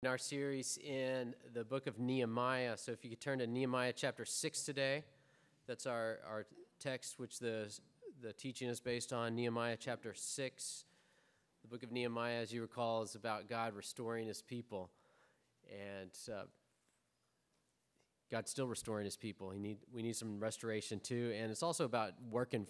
In our series in the book of Nehemiah. So if you could turn to Nehemiah chapter 6 today. That's our text, which the teaching is based on, Nehemiah chapter 6. The book of Nehemiah, as you recall, is about God restoring his people. And God's still restoring his people. We need some restoration too. And it's also about working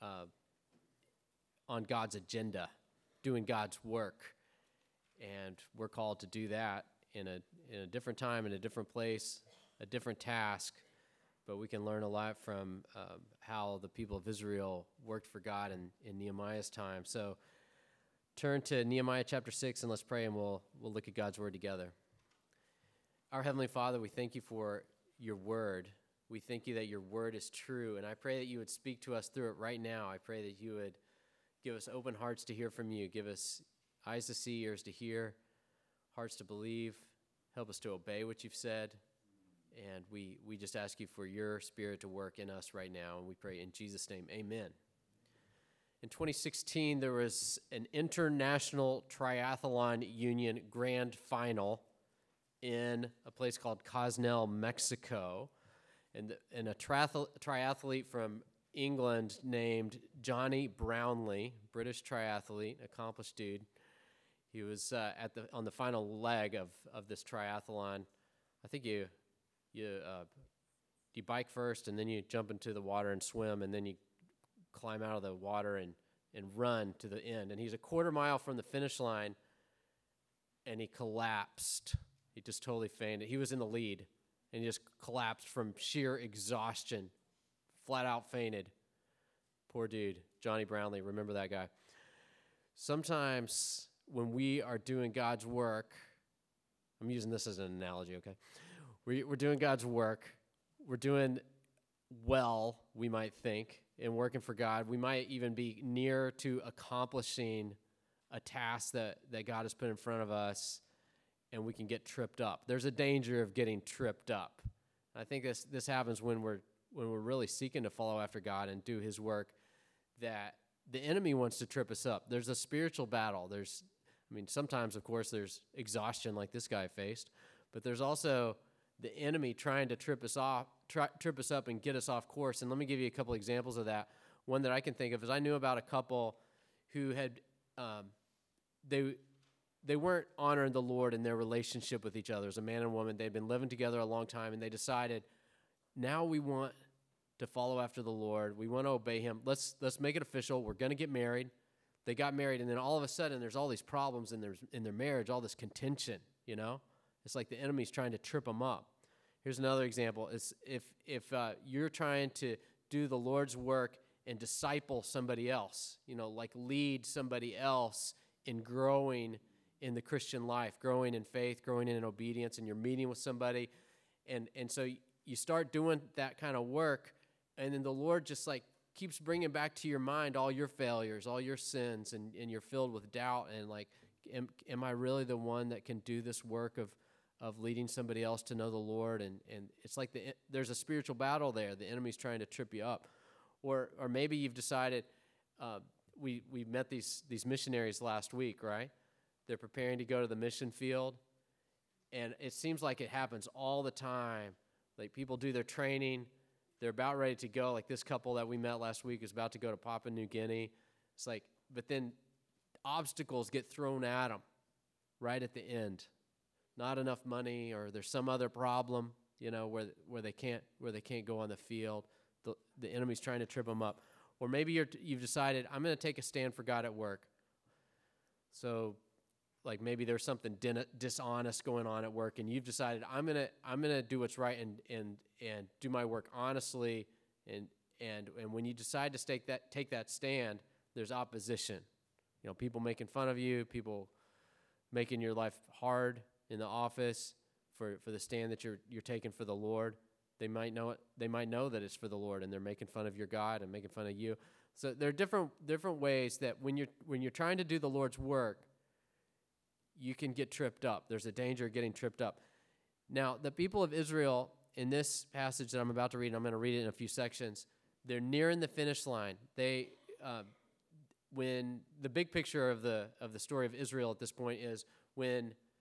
on God's agenda, doing God's work. And we're called to do that in a different time, in a different place, a different task. But we can learn a lot from how the people of Israel worked for God in Nehemiah's time. So turn to Nehemiah chapter 6 and let's pray, and we'll look at God's word together. Our Heavenly Father, we thank you for your word. We thank you that your word is true, and I pray that you would speak to us through it right now. I pray that you would give us open hearts to hear from you. Give us eyes to see, ears to hear, hearts to believe. Help us to obey what you've said. And we just ask you for your spirit to work in us right now. And we pray in Jesus' name, amen. In 2016, there was an International Triathlon Union Grand Final in a place called Cozumel, Mexico. And a triathlete from England named Johnny Brownlee, British triathlete, accomplished dude. He was on the final leg of this triathlon. I think you bike first, and then you jump into the water and swim, and then you climb out of the water and run to the end. And he's a quarter mile from the finish line, and he collapsed. He just totally fainted. He was in the lead, and he just collapsed from sheer exhaustion, flat out fainted. Poor dude, Johnny Brownlee. Remember that guy. Sometimes when we are doing God's work, I'm using this as an analogy, okay? We're doing God's work. We're doing well, we might think, in working for God. We might even be near to accomplishing a task that God has put in front of us, and we can get tripped up. There's a danger of getting tripped up. I think this happens when we're really seeking to follow after God and do his work, that the enemy wants to trip us up. There's a spiritual battle. Sometimes, of course, there's exhaustion like this guy faced, but there's also the enemy trying to trip us up and get us off course. And let me give you a couple examples of that. One that I can think of is I knew about a couple who had, they weren't honoring the Lord in their relationship with each other as a man and woman. They'd been living together a long time, and they decided, now we want to follow after the Lord. We want to obey him. Let's make it official. We're going to get married. They got married, and then all of a sudden, there's all these problems in their marriage, all this contention, you know? It's like the enemy's trying to trip them up. Here's another example. Is if you're trying to do the Lord's work and disciple somebody else, like lead somebody else in growing in the Christian life, growing in faith, growing in obedience, and you're meeting with somebody, and so you start doing that kind of work, and then the Lord just keeps bringing back to your mind all your failures, all your sins, and you're filled with doubt and am I really the one that can do this work of leading somebody else to know the Lord? And it's like there's a spiritual battle there. The enemy's trying to trip you up. Or maybe you've decided, we met these missionaries last week, right? They're preparing to go to the mission field, and it seems like it happens all the time. Like people do their training, they're about ready to go. Like this couple that we met last week is about to go to Papua New Guinea. It's like, but then obstacles get thrown at them right at the end. Not enough money, or there's some other problem, where they can't go on the field. The enemy's trying to trip them up. Or maybe you've decided, I'm going to take a stand for God at work. So like maybe there's something dishonest going on at work, and you've decided I'm gonna do what's right and do my work honestly, and when you decide to take that stand, there's opposition. People making fun of you, people making your life hard in the office for the stand that you're taking for the Lord. They might know it. They might know that it's for the Lord, and they're making fun of your God and making fun of you. So there are different ways that when you're trying to do the Lord's work, you can get tripped up. There's a danger of getting tripped up. Now, the people of Israel, in this passage that I'm about to read, and I'm going to read it in a few sections, they're nearing the finish line. When the big picture of the story of Israel at this point is when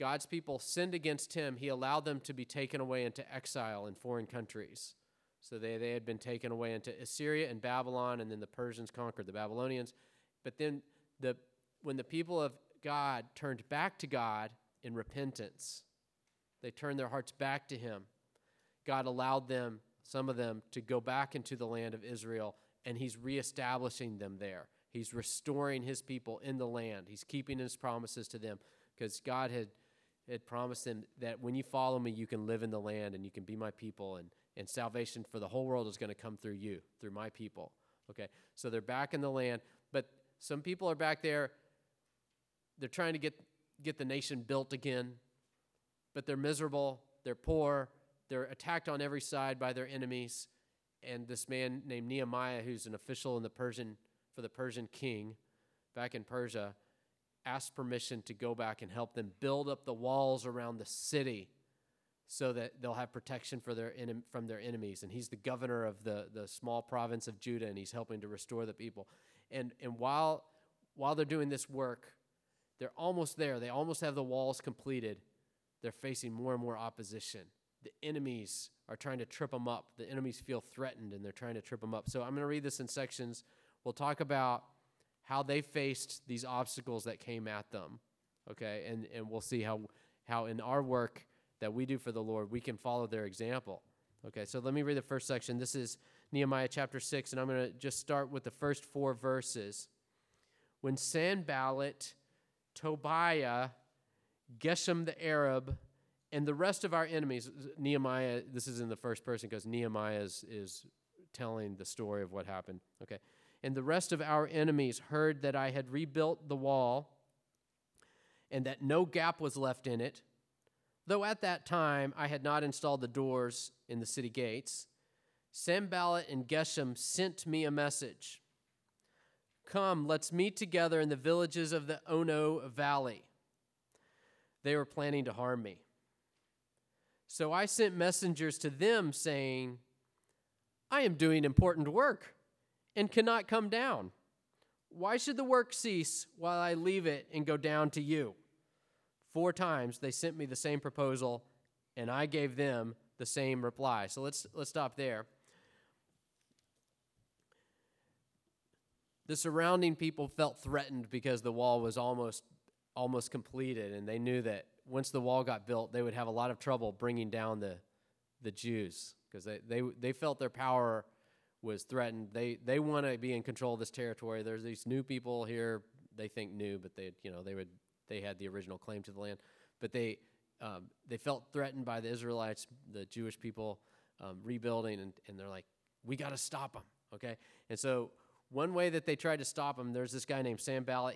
God's people sinned against him, he allowed them to be taken away into exile in foreign countries. So they had been taken away into Assyria and Babylon, and then the Persians conquered the Babylonians. But then when the people of God turned back to God in repentance, they turned their hearts back to him, God allowed them, some of them, to go back into the land of Israel, and he's reestablishing them there. He's restoring his people in the land. He's keeping his promises to them because God had promised them that when you follow me, you can live in the land and you can be my people, and salvation for the whole world is going to come through you, through my people. Okay, so they're back in the land, but some people are back there. They're trying to get the nation built again, but they're miserable, they're poor, they're attacked on every side by their enemies. And this man named Nehemiah, who's an official in for the Persian king back in Persia, asked permission to go back and help them build up the walls around the city so that they'll have protection from their enemies. And he's the governor of the small province of Judah, and he's helping to restore the people. And while they're doing this work, they're almost there. They almost have the walls completed. They're facing more and more opposition. The enemies are trying to trip them up. The enemies feel threatened, and they're trying to trip them up. So I'm going to read this in sections. We'll talk about how they faced these obstacles that came at them, okay? And we'll see how in our work that we do for the Lord, we can follow their example. Okay, so let me read the first section. This is Nehemiah chapter 6, and I'm going to just start with the first 4 verses. When Sanballat, Tobiah, Geshem the Arab, and the rest of our enemies, Nehemiah, this is in the first person because Nehemiah is telling the story of what happened. Okay. And the rest of our enemies heard that I had rebuilt the wall and that no gap was left in it, though at that time I had not installed the doors in the city gates. Sanballat and Geshem sent me a message. Come, let's meet together in the villages of the Ono Valley. They were planning to harm me. So I sent messengers to them saying, I am doing important work and cannot come down. Why should the work cease while I leave it and go down to you? 4 times they sent me the same proposal, and I gave them the same reply. So let's stop there. The surrounding people felt threatened because the wall was almost completed, and they knew that once the wall got built, they would have a lot of trouble bringing down the Jews because they felt their power was threatened. They want to be in control of this territory. There's these new people here. They think new, but they had the original claim to the land. But they felt threatened by the Israelites, the Jewish people, rebuilding, and they're like, we got to stop them. Okay, and so one way that they tried to stop them, there's this guy named Sanballat.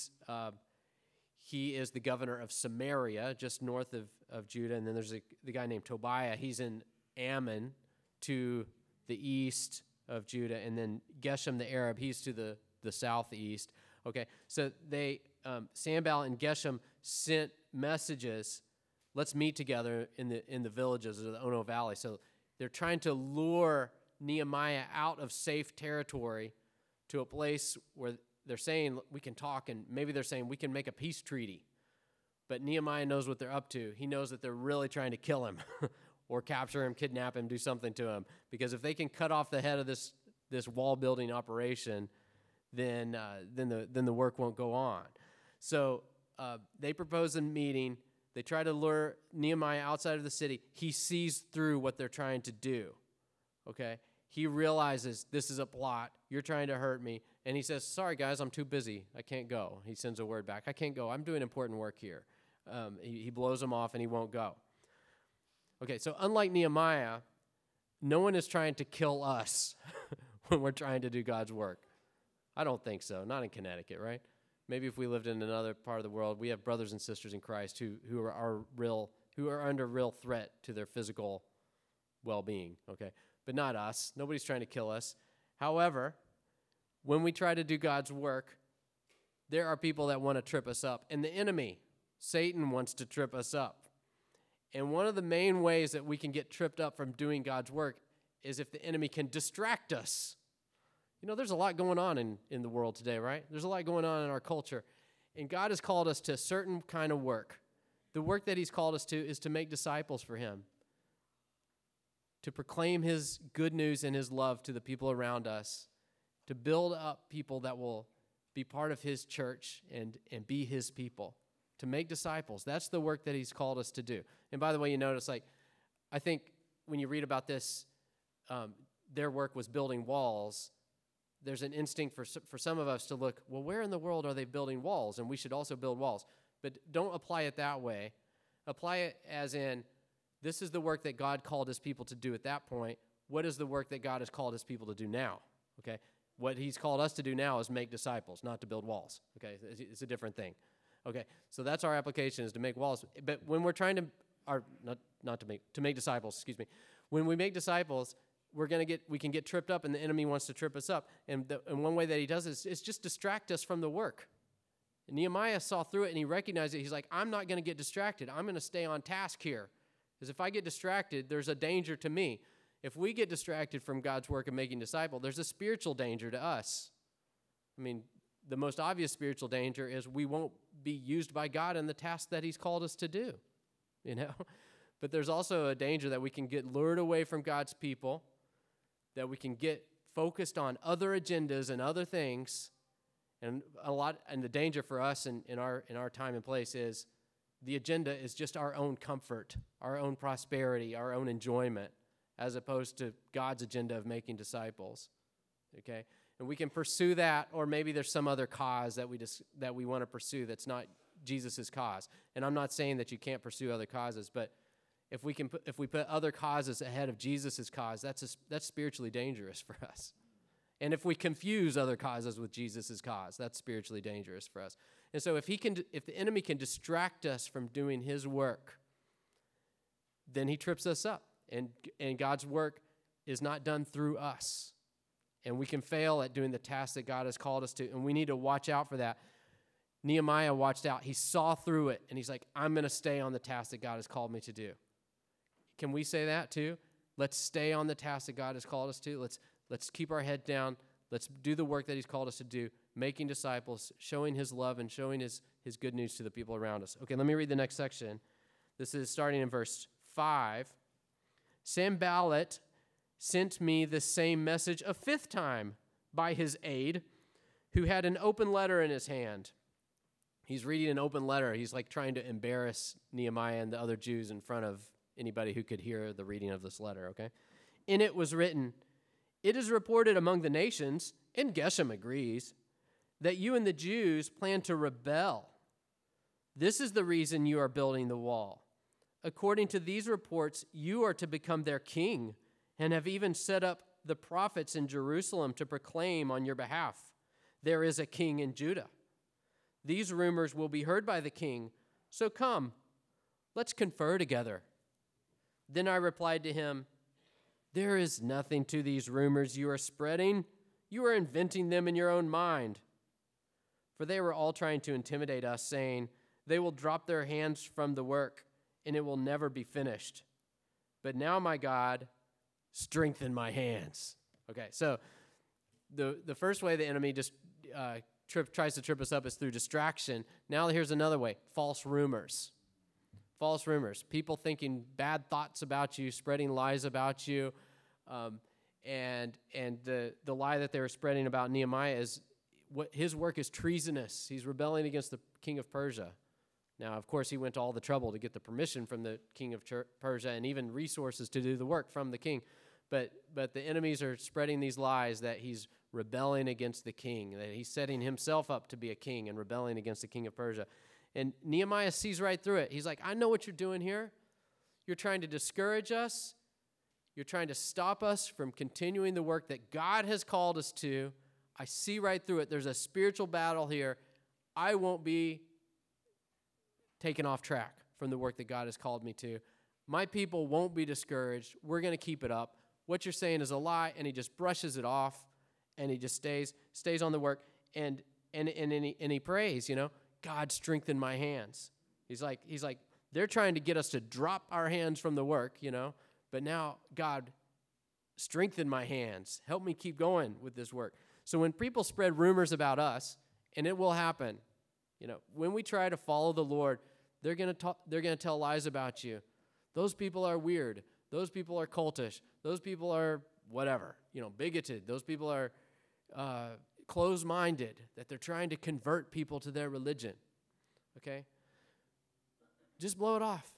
He is the governor of Samaria, just north of Judah. And then there's the guy named Tobiah. He's in Ammon to the east of Judah. And then Geshem the Arab, he's to the southeast. Okay, so Sanballat and Geshem sent messages, let's meet together in the villages of the Ono Valley. So they're trying to lure Nehemiah out of safe territory to a place where they're saying we can talk, and maybe they're saying we can make a peace treaty. But Nehemiah knows what they're up to. He knows that they're really trying to kill him or capture him, kidnap him, do something to him. Because if they can cut off the head of this wall building operation, then the work won't go on. So they propose a meeting. They try to lure Nehemiah outside of the city. He sees through what they're trying to do. Okay? He realizes this is a plot. You're trying to hurt me. And he says, sorry, guys, I'm too busy. I can't go. He sends a word back. I can't go. I'm doing important work here. He blows him off, and he won't go. Okay, so unlike Nehemiah, no one is trying to kill us when we're trying to do God's work. I don't think so. Not in Connecticut, right? Maybe if we lived in another part of the world, we have brothers and sisters in Christ who are under real threat to their physical well-being, okay? But not us. Nobody's trying to kill us. However, when we try to do God's work, there are people that want to trip us up. And the enemy, Satan, wants to trip us up. And one of the main ways that we can get tripped up from doing God's work is if the enemy can distract us. You know, there's a lot going on in the world today, right? There's a lot going on in our culture. And God has called us to a certain kind of work The work that he's called us to is to make disciples for him, to proclaim his good news and his love to the people around us, to build up people that will be part of his church and be his people, to make disciples. That's the work that he's called us to do. And by the way, you notice, I think when you read about this, their work was building walls. There's an instinct for some of us to look, well, where in the world are they building walls? And we should also build walls. But don't apply it that way. Apply it as in, this is the work that God called his people to do at that point. What is the work that God has called his people to do now? Okay? What he's called us to do now is make disciples, not to build walls. Okay? It's a different thing. Okay? So that's our application, is to make walls. But when we're trying to, or to make disciples, excuse me. When we make disciples, we can get tripped up, and the enemy wants to trip us up. And one way that he does is just distract us from the work. And Nehemiah saw through it, and he recognized it. He's like, I'm not going to get distracted. I'm going to stay on task here. Because if I get distracted, there's a danger to me. If we get distracted from God's work of making disciples, there's a spiritual danger to us. I mean, the most obvious spiritual danger is we won't be used by God in the task that he's called us to do, you know? But there's also a danger that we can get lured away from God's people, that we can get focused on other agendas and other things. And the danger for us in our time and place is the agenda is just our own comfort, our own prosperity, our own enjoyment, as opposed to God's agenda of making disciples. Okay? And we can pursue that, or maybe there's some other cause that we want to pursue that's not Jesus' cause. And I'm not saying that you can't pursue other causes, but if we put other causes ahead of Jesus' cause, that's spiritually dangerous for us. And if we confuse other causes with Jesus' cause, that's spiritually dangerous for us. And so if the enemy can distract us from doing his work, then he trips us up. And God's work is not done through us. And we can fail at doing the task that God has called us to. And we need to watch out for that. Nehemiah watched out. He saw through it. And he's like, I'm going to stay on the task that God has called me to do. Can we say that too? Let's stay on the task that God has called us to. Let's keep our head down. Let's do the work that he's called us to do, making disciples, showing his love, and showing his good news to the people around us. Okay, let me read the next section. This is starting in verse 5. Sanballat sent me the same message a fifth time by his aide, who had an open letter in his hand. He's reading an open letter. He's like trying to embarrass Nehemiah and the other Jews in front of anybody who could hear the reading of this letter, okay? In it was written, "It is reported among the nations, and Geshem agrees, that you and the Jews plan to rebel. This is the reason you are building the wall. According to these reports, you are to become their king, and have even set up the prophets in Jerusalem to proclaim on your behalf, there is a king in Judah. These rumors will be heard by the king, so come, let's confer together." Then I replied to him, "There is nothing to these rumors you are spreading. You are inventing them in your own mind." For they were all trying to intimidate us, saying, "They will drop their hands from the work, and it will never be finished. But now, my God, strengthen my hands." Okay, so the first way the enemy just tries to trip us up is through distraction. Now here's another way, false rumors. False rumors, people thinking bad thoughts about you, spreading lies about you. And the lie that they were spreading about Nehemiah is what his work is treasonous. He's rebelling against the king of Persia. Now, of course, he went to all the trouble to get the permission from the king of Persia and even resources to do the work from the king. But the enemies are spreading these lies that he's rebelling against the king, that he's setting himself up to be a king and rebelling against the king of Persia. And Nehemiah sees right through it. He's like, I know what you're doing here. You're trying to discourage us. You're trying to stop us from continuing the work that God has called us to. I see right through it. There's a spiritual battle here. I won't be taken off track from the work that God has called me to. My people won't be discouraged. We're going to keep it up. What you're saying is a lie, and he just brushes it off, and he just stays on the work, and he prays, God, strengthen my hands. He's like, they're trying to get us to drop our hands from the work, but now, God, strengthen my hands. Help me keep going with this work. So when people spread rumors about us, and it will happen, when we try to follow the Lord, They're going to tell lies about you. Those people are weird. Those people are cultish. Those people are whatever, bigoted. Those people are closed-minded, that they're trying to convert people to their religion. Okay? Just blow it off,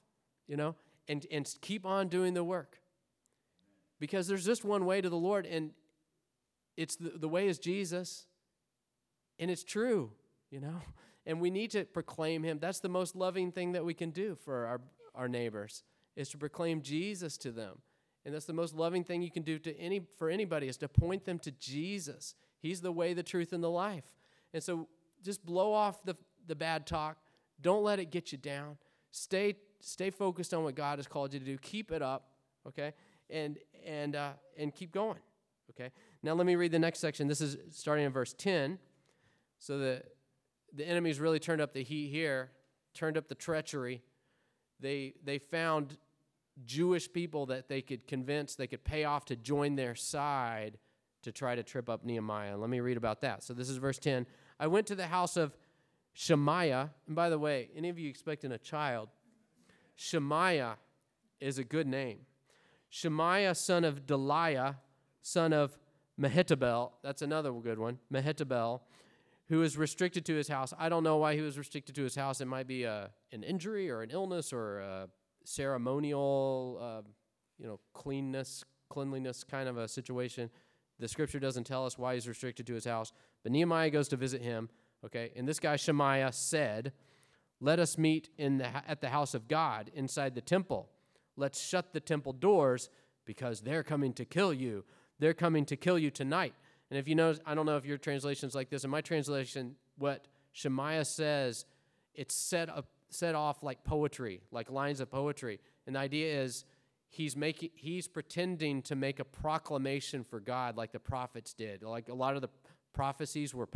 and keep on doing the work. Because there's just one way to the Lord, and it's the way is Jesus, and it's true, And we need to proclaim him. That's the most loving thing that we can do for our neighbors, is to proclaim Jesus to them. And that's the most loving thing you can do for anybody, is to point them to Jesus. He's the way, the truth, and the life. And so just blow off the bad talk. Don't let it get you down. Stay focused on what God has called you to do. Keep it up, okay? And keep going, okay? Now let me read the next section. This is starting in verse 10. So the enemies really turned up the heat here, turned up the treachery. They found Jewish people that they could convince, they could pay off to join their side to try to trip up Nehemiah. Let me read about that. So this is verse 10. I went to the house of Shemaiah. And by the way, any of you expecting a child? Shemaiah is a good name. Shemaiah, son of Delaiah, son of Mehetabel. That's another good one. Mehetabel, who is restricted to his house. I don't know why he was restricted to his house. It might be an injury or an illness or a ceremonial, cleanliness kind of a situation. The scripture doesn't tell us why he's restricted to his house. But Nehemiah goes to visit him, okay? And this guy Shemaiah said, let us meet at the house of God inside the temple. Let's shut the temple doors because they're coming to kill you. They're coming to kill you tonight. And if you notice, I don't know if your translation's like this. In my translation, what Shemaiah says, it's set off like poetry, like lines of poetry. And the idea is he's pretending to make a proclamation for God like the prophets did. Like a lot of the prophecies were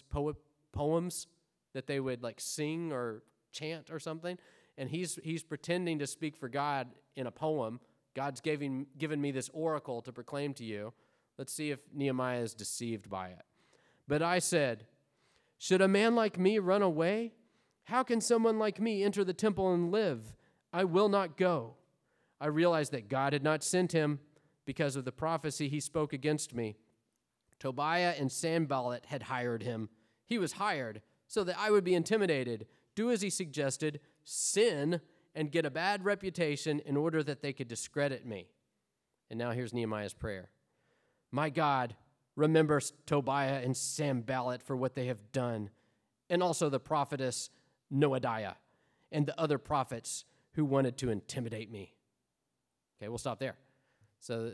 poems that they would like sing or chant or something. And he's pretending to speak for God in a poem. God's given me this oracle to proclaim to you. Let's see if Nehemiah is deceived by it. But I said, should a man like me run away? How can someone like me enter the temple and live? I will not go. I realized that God had not sent him because of the prophecy he spoke against me. Tobiah and Sanballat had hired him. He was hired so that I would be intimidated, do as he suggested, sin, and get a bad reputation in order that they could discredit me. And now here's Nehemiah's prayer. My God, remember Tobiah and Sanballat for what they have done, and also the prophetess Noadiah and the other prophets who wanted to intimidate me. Okay, we'll stop there. So,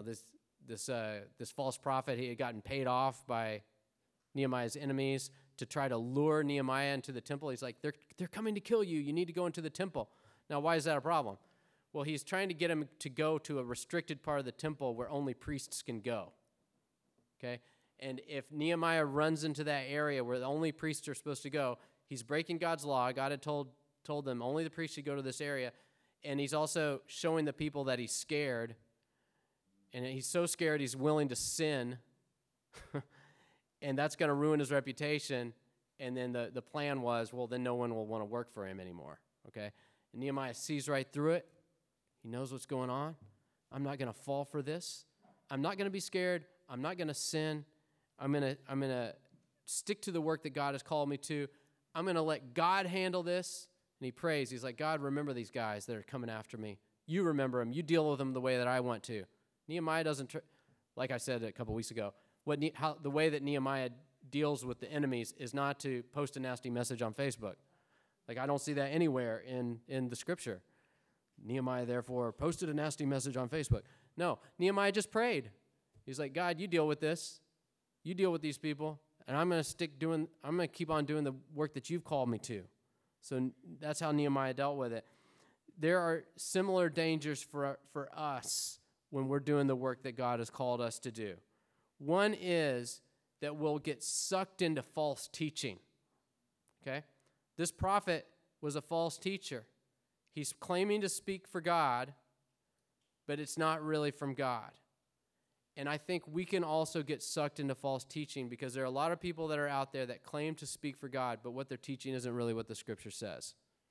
this false prophet, he had gotten paid off by Nehemiah's enemies to try to lure Nehemiah into the temple. He's like, they're coming to kill you. You need to go into the temple. Now, why is that a problem? Well, he's trying to get him to go to a restricted part of the temple where only priests can go. Okay? And if Nehemiah runs into that area where only priests are supposed to go, he's breaking God's law. God had told them only the priests should go to this area. And he's also showing the people that he's scared. And he's so scared he's willing to sin. And that's going to ruin his reputation. And then the plan was, well, then no one will want to work for him anymore. Okay? And Nehemiah sees right through it. He knows what's going on. I'm not going to fall for this. I'm not going to be scared. I'm not going to sin. I'm going to stick to the work that God has called me to. I'm going to let God handle this. And he prays. He's like, God, remember these guys that are coming after me. You remember them. You deal with them the way that I want to. Nehemiah doesn't, like I said a couple weeks ago, the way that Nehemiah deals with the enemies is not to post a nasty message on Facebook. Like, I don't see that anywhere in the scripture. Nehemiah, therefore, posted a nasty message on Facebook. No, Nehemiah just prayed. He's like, God, you deal with this. You deal with these people, and I'm going to keep on doing the work that you've called me to. So that's how Nehemiah dealt with it. There are similar dangers for us when we're doing the work that God has called us to do. One is that we'll get sucked into false teaching. Okay? This prophet was a false teacher. He's claiming to speak for God, but it's not really from God. And I think we can also get sucked into false teaching because there are a lot of people that are out there that claim to speak for God, but what they're teaching isn't really what the scripture says.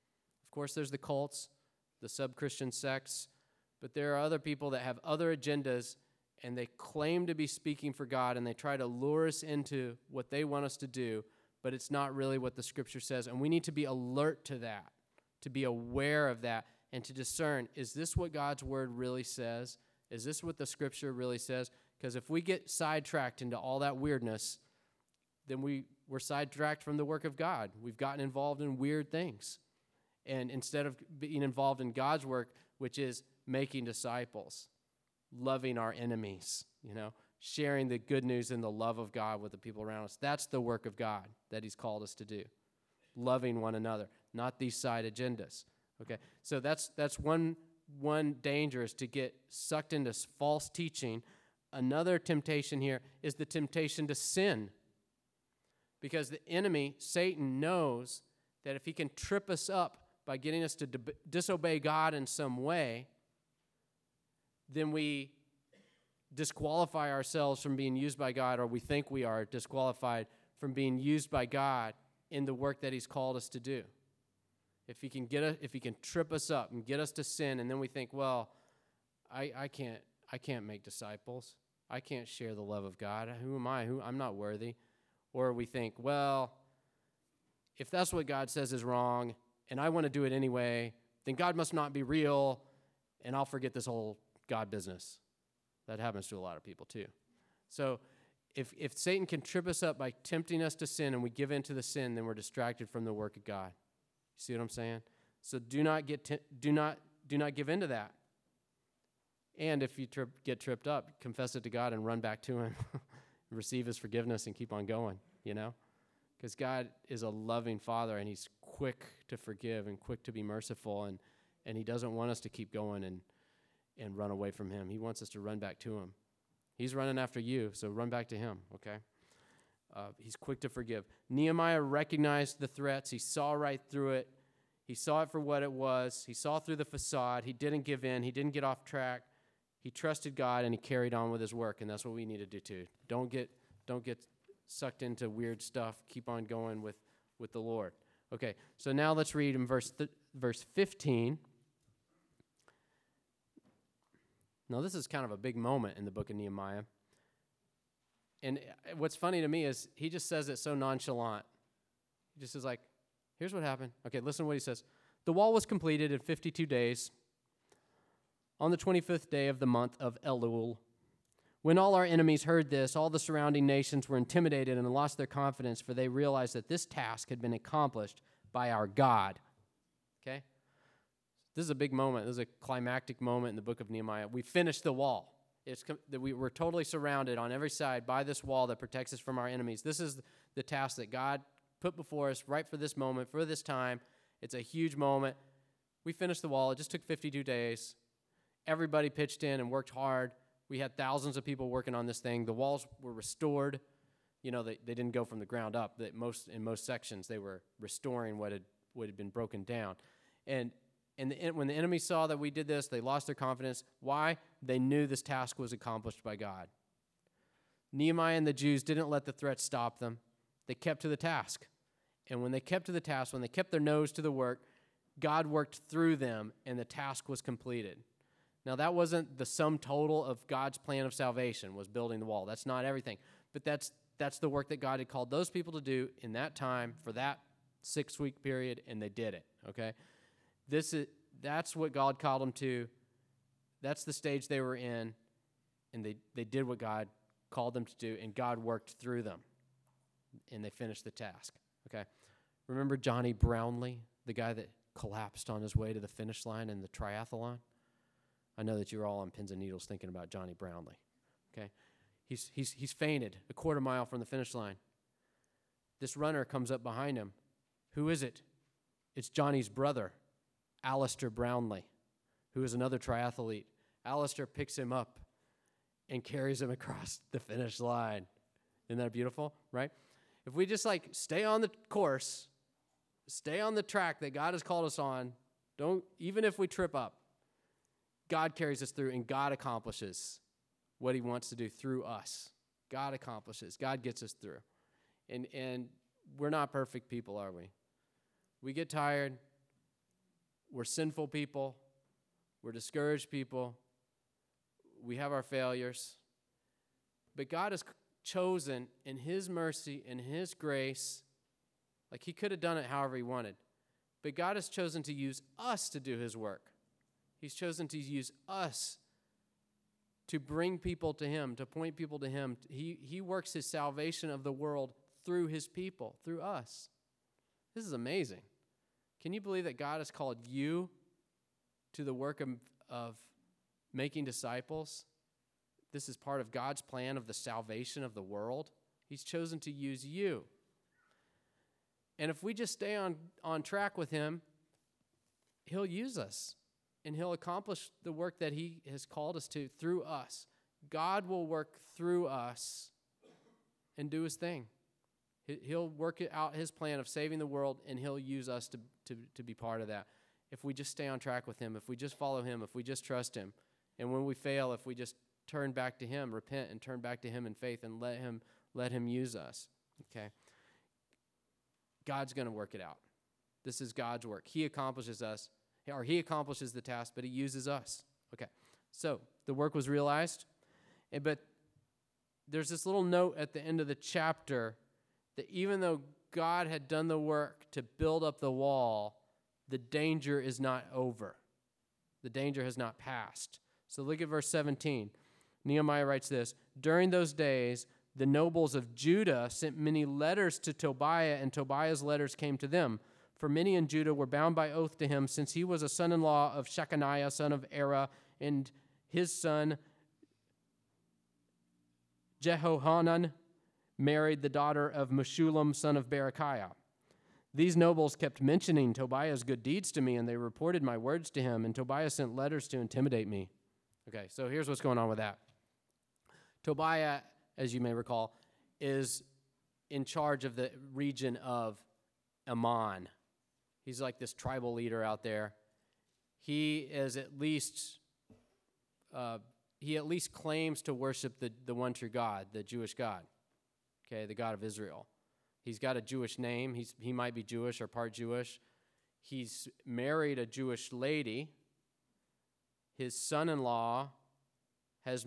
Of course, there's the cults, the sub-Christian sects, but there are other people that have other agendas, and they claim to be speaking for God, and they try to lure us into what they want us to do, but it's not really what the Scripture says. And we need to be alert to that, to be aware of that, and to discern, is this what God's Word really says? Is this what the Scripture really says? Because if we get sidetracked into all that weirdness, then we're sidetracked from the work of God. We've gotten involved in weird things. And instead of being involved in God's work, which is making disciples, loving our enemies, sharing the good news and the love of God with the people around us. That's the work of God that he's called us to do. Loving one another, not these side agendas. Okay, so that's one danger is to get sucked into false teaching. Another temptation here is the temptation to sin. Because the enemy, Satan, knows that if he can trip us up by getting us to disobey God in some way, then we disqualify ourselves from being used by God, or we think we are disqualified from being used by God in the work that he's called us to do. If he can trip us up and get us to sin, and then we think, well, I can't make disciples. I can't share the love of God. Who am I? I'm not worthy. Or we think, well, if that's what God says is wrong, and I want to do it anyway, then God must not be real, and I'll forget this whole God business. That happens to a lot of people too. So if Satan can trip us up by tempting us to sin, and we give in to the sin, then we're distracted from the work of God. You see what I'm saying? So do not give in to that. And if you get tripped up, confess it to God and run back to him. Receive his forgiveness and keep on going, Because God is a loving Father, and he's quick to forgive and quick to be merciful, and he doesn't want us to keep going and run away from him. He wants us to run back to him. He's running after you, so run back to him, okay? He's quick to forgive. Nehemiah recognized the threats. He saw right through it. He saw it for what it was. He saw through the facade. He didn't give in. He didn't get off track. He trusted God, and he carried on with his work, and that's what we need to do too. Don't get sucked into weird stuff. Keep on going with the Lord. Okay, so now let's read in verse 15. Now, this is kind of a big moment in the book of Nehemiah. And what's funny to me is he just says it so nonchalant. He just is like, here's what happened. Okay, listen to what he says. The wall was completed in 52 days. On the 25th day of the month of Elul. When all our enemies heard this, all the surrounding nations were intimidated and lost their confidence, for they realized that this task had been accomplished by our God. Okay? This is a big moment. This is a climactic moment in the book of Nehemiah. We finished the wall. We're totally surrounded on every side by this wall that protects us from our enemies. This is the task that God put before us right for this moment, for this time. It's a huge moment. We finished the wall. It just took 52 days. Everybody pitched in and worked hard. We had thousands of people working on this thing. The walls were restored. They didn't go from the ground up. In most sections, they were restoring what had been broken down. And when the enemy saw that we did this, they lost their confidence. Why? They knew this task was accomplished by God. Nehemiah and the Jews didn't let the threat stop them. They kept to the task. And when they kept to the task, when they kept their nose to the work, God worked through them, and the task was completed. Now, that wasn't the sum total of God's plan of salvation, was building the wall. That's not everything. But that's the work that God had called those people to do in that time for that 6-week period, and they did it, okay? That's what God called them to. That's the stage they were in, and they did what God called them to do, and God worked through them, and they finished the task, okay? Remember Johnny Brownlee, the guy that collapsed on his way to the finish line in the triathlon? I know that you're all on pins and needles thinking about Johnny Brownlee, okay? He's fainted a quarter mile from the finish line. This runner comes up behind him. Who is it? It's Johnny's brother, Alistair Brownlee, who is another triathlete. Alistair picks him up and carries him across the finish line. Isn't that beautiful, right? If we just stay on the course, stay on the track that God has called us on, even if we trip up, God carries us through, and God accomplishes what he wants to do through us. God accomplishes. God gets us through. And we're not perfect people, are we? We get tired. We're sinful people. We're discouraged people. We have our failures. But God has chosen in his mercy and his grace, like he could have done it however he wanted, but God has chosen to use us to do his work. He's chosen to use us to bring people to him, to point people to him. He works his salvation of the world through his people, through us. This is amazing. Can you believe that God has called you to the work of making disciples? This is part of God's plan of the salvation of the world. He's chosen to use you. And if we just stay on track with him, he'll use us. And he'll accomplish the work that he has called us to through us. God will work through us and do his thing. He'll work out his plan of saving the world, and he'll use us to be part of that. If we just stay on track with him, if we just follow him, if we just trust him. And when we fail, if we just turn back to him, repent and turn back to him in faith and let him use us. Okay? God's going to work it out. This is God's work. He accomplishes the task, but he uses us. Okay, so the work was realized, but there's this little note at the end of the chapter that even though God had done the work to build up the wall, the danger is not over. The danger has not passed. So look at verse 17. Nehemiah writes this, "During those days, the nobles of Judah sent many letters to Tobiah, and Tobiah's letters came to them. For many in Judah were bound by oath to him, since he was a son-in-law of Shechaniah, son of Era, and his son Jehohanan married the daughter of Meshullam, son of Berechiah. These nobles kept mentioning Tobiah's good deeds to me, and they reported my words to him, and Tobiah sent letters to intimidate me." Okay, so here's what's going on with that. Tobiah, as you may recall, is in charge of the region of Ammon. He's like this tribal leader out there. He is at least claims to worship the one true God, the Jewish God, okay, the God of Israel. He's got a Jewish name. He might be Jewish or part Jewish. He's married a Jewish lady. His son-in-law is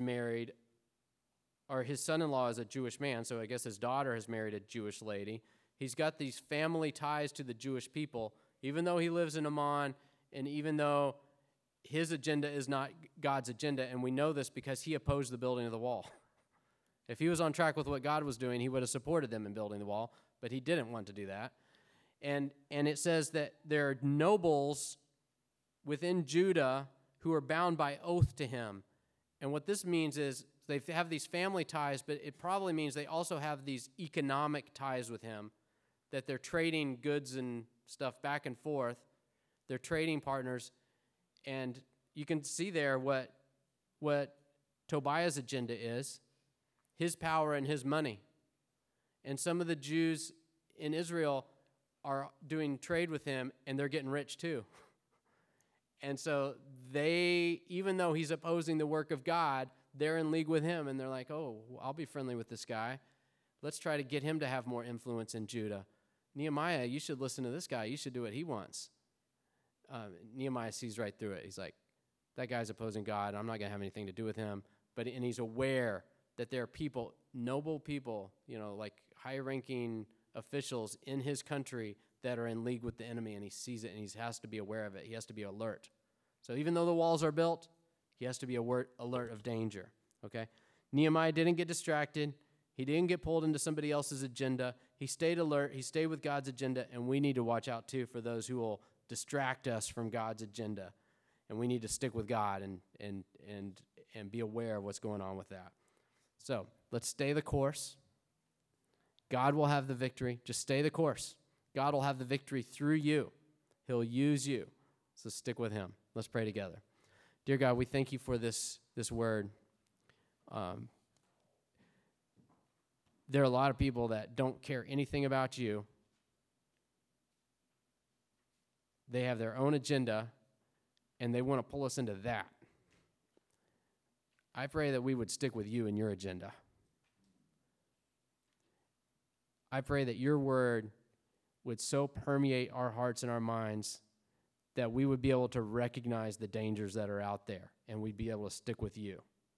a Jewish man, so I guess his daughter has married a Jewish lady. He's got these family ties to the Jewish people, even though he lives in Ammon, and even though his agenda is not God's agenda, and we know this because he opposed the building of the wall. If he was on track with what God was doing, he would have supported them in building the wall, but he didn't want to do that. And it says that there are nobles within Judah who are bound by oath to him. And what this means is they have these family ties, but it probably means they also have these economic ties with him, that they're trading goods and stuff back and forth. They're trading partners. And you can see there what Tobiah's agenda is, his power and his money. And some of the Jews in Israel are doing trade with him, and they're getting rich too. And so even though he's opposing the work of God, they're in league with him, and they're like, oh, I'll be friendly with this guy. Let's try to get him to have more influence in Judah. Nehemiah, you should listen to this guy. You should do what he wants. Nehemiah sees right through it. He's like, that guy's opposing God. I'm not going to have anything to do with him. And he's aware that there are people, noble people, like high-ranking officials in his country that are in league with the enemy, and he sees it, and he has to be aware of it. He has to be alert. So even though the walls are built, he has to be alert of danger, okay? Nehemiah didn't get distracted. He didn't get pulled into somebody else's agenda. He stayed alert. He stayed with God's agenda, and we need to watch out, too, for those who will distract us from God's agenda. And we need to stick with God and be aware of what's going on with that. So let's stay the course. God will have the victory. Just stay the course. God will have the victory through you. He'll use you. So stick with him. Let's pray together. Dear God, we thank you for this word. There are a lot of people that don't care anything about you. They have their own agenda, and they want to pull us into that. I pray that we would stick with you and your agenda. I pray that your word would so permeate our hearts and our minds that we would be able to recognize the dangers that are out there, and we'd be able to stick with you.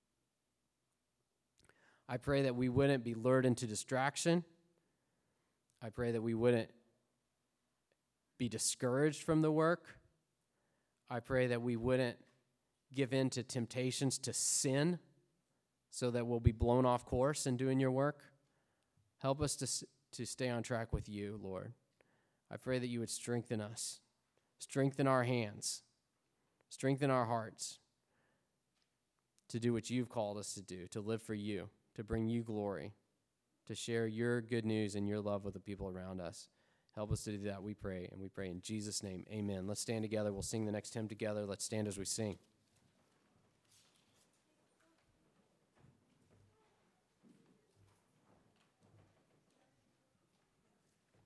I pray that we wouldn't be lured into distraction. I pray that we wouldn't be discouraged from the work. I pray that we wouldn't give in to temptations to sin so that we'll be blown off course in doing your work. Help us to stay on track with you, Lord. I pray that you would strengthen us, strengthen our hands, strengthen our hearts to do what you've called us to do, to live for you, to bring you glory, to share your good news and your love with the people around us. Help us to do that, we pray, and we pray in Jesus' name. Amen. Let's stand together. We'll sing the next hymn together. Let's stand as we sing.